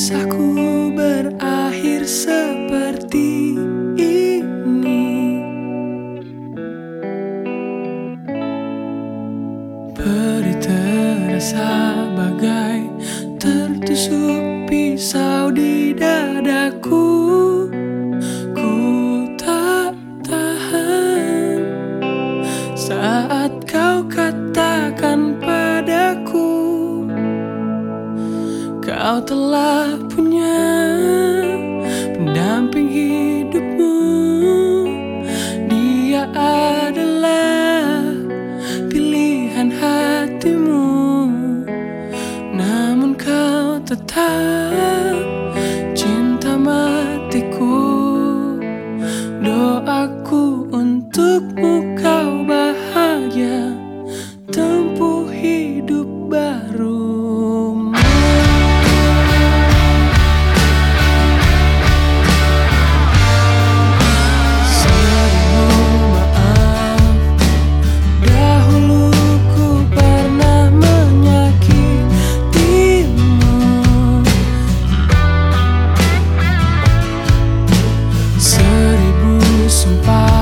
kisahku berakhir seperti ini. Perih terasa bagai tertusuk pisau di dadaku. Ku tak tahan saat kau katakan padaku, kau telah punya pendamping hidupmu. Dia adalah pilihan hatimu, namun kau tetap cinta matiku. Doaku untukmu, kau bahagia tempuh hidup barumu. Seribu maaf, dahulu ku pernah menyakitimu. Seribu sumpah